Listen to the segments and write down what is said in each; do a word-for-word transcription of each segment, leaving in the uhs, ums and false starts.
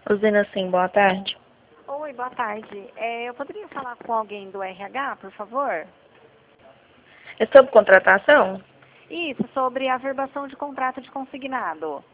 Usina sim, boa tarde. Oi, boa tarde. É, eu poderia falar com alguém do R H, por favor? É sobre contratação? Isso, sobre a averbação de contrato de consignado.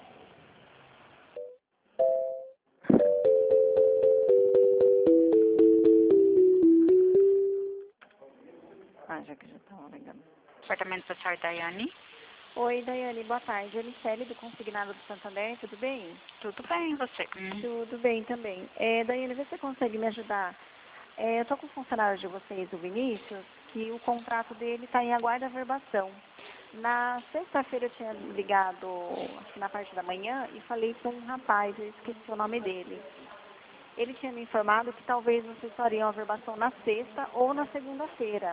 Ah, já que já estava ligando. Departamento Social Daiane. Oi, Daiane, boa tarde. Eu Michele, do Consignado do Santander, tudo bem? Tudo bem, você? Hum. Tudo bem também. É, Daiane, você consegue me ajudar? É, eu estou com um funcionário de vocês, o Vinícius, que o contrato dele está em aguardo de averbação. Na sexta-feira eu tinha ligado, acho que na parte da manhã, e falei com um rapaz, eu esqueci o nome dele. Ele tinha me informado que talvez vocês fariam a averbação na sexta ou na segunda-feira.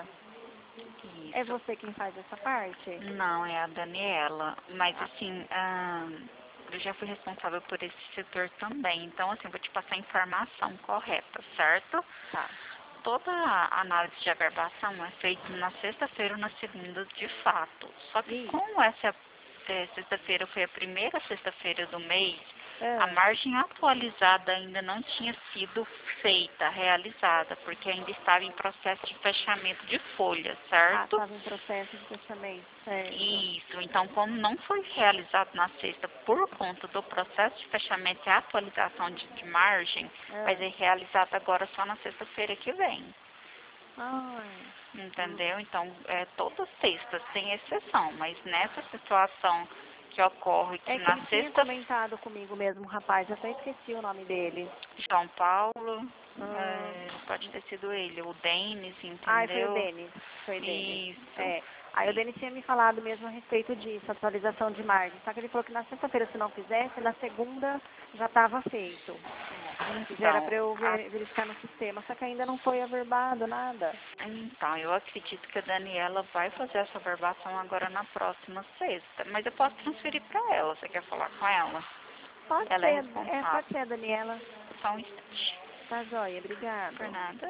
É Isso. você quem faz essa parte? Não, é a Daniela. Mas, Ah, assim, ah, eu já fui responsável por esse setor também. Então, assim, vou te passar a informação correta, certo? tá. Toda a análise de averbação é feita na sexta-feira ou na segunda, de fato. Só que Isso. como essa eh, sexta-feira foi a primeira sexta-feira do mês, a Ah, margem atualizada ainda não tinha sido feita, realizada, porque ainda estava em processo de fechamento de folha, ah, certo? estava em processo de fechamento, certo. Isso, então como não foi realizado na sexta por conta do processo de fechamento e atualização de, de margem, vai Ah, ser realizado agora só na sexta-feira que vem. ai, hum. Entendeu? Então, é, todas sextas, sem exceção, mas nessa situação que ocorre que É que na ele tinha sexta, comentado comigo mesmo, rapaz, eu até esqueci o nome dele. João Paulo, Hum, é, pode ter sido ele, o Denis, ai, foi o entendeu? Denis, foi o Denis. Isso. É. Aí o Denis tinha me falado mesmo a respeito disso, atualização de margem. Só que ele falou que na sexta-feira, se não fizesse, na segunda já estava feito. Que já era Então, para eu a- ver- verificar no sistema, só que ainda não foi averbado, nada. então, eu acredito que a Daniela vai fazer essa verbação agora na próxima sexta, mas eu posso transferir para ela, você quer falar com ela? Pode Ela é ser, é, pode responsável. ser a Daniela. Só um instante. Tá joia, Por obrigado. nada.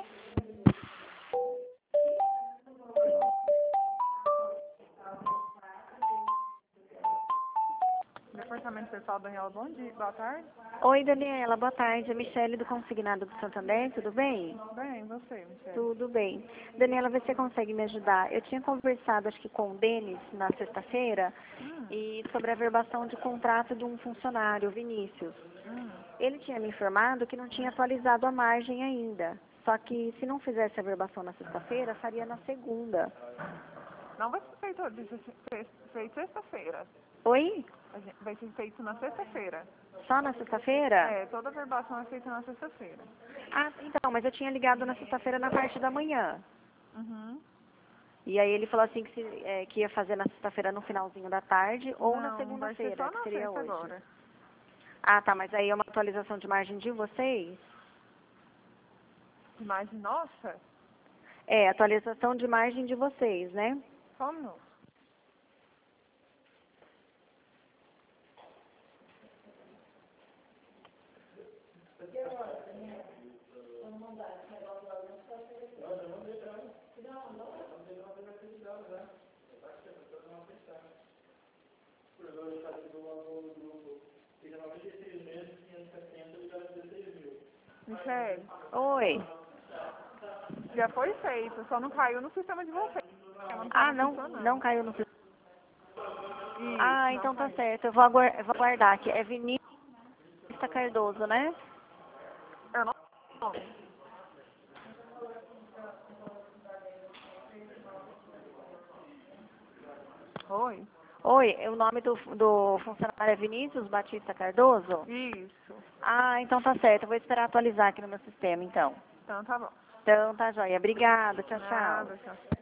Departamento Pessoal, Daniela, bom dia, boa tarde. Oi, Daniela, boa tarde. É Michele do Consignado do Santander, tudo bem? Bem, você, Michelle? Tudo bem. Daniela, você consegue me ajudar? Eu tinha conversado, acho que com o Denis, na sexta-feira, Hum, e sobre a verbação de contrato de um funcionário, o Vinícius. hum. Ele tinha me informado que não tinha atualizado a margem ainda. Só que se não fizesse a verbação na sexta-feira, faria na segunda. Não vai ser feito, vai ser feito sexta-feira. Oi? A gente- Vai ser feito na sexta-feira. Só na sexta-feira? É, toda a verbação é feita na sexta-feira. Ah, então, mas eu tinha ligado na sexta-feira na parte da manhã. Uhum. E aí ele falou assim que, se, é, que ia fazer na sexta-feira no finalzinho da tarde ou na Não, vai ser segunda-feira, só que na seria sexta hoje. agora. Ah, tá, mas aí é uma atualização de margem de vocês? Mas, nossa, É, atualização de margem de vocês, né? só um minuto. Michelle, Oi. já foi feito, só não caiu no sistema de vocês. Ela não Ah, estava não, não funcionando. caiu no... Isso, Ah, não então tá caiu. certo. Eu vou, aguar- eu vou aguardar aqui. É Vinícius Cardoso, né? Eu não. Oi? Oi, o nome do, do funcionário é Vinícius Batista Cardoso? Isso. Ah, então tá certo. Eu vou esperar atualizar aqui no meu sistema, então. Então tá bom. Então tá joia. Obrigada. Tchau, tchau. Nada, tchau.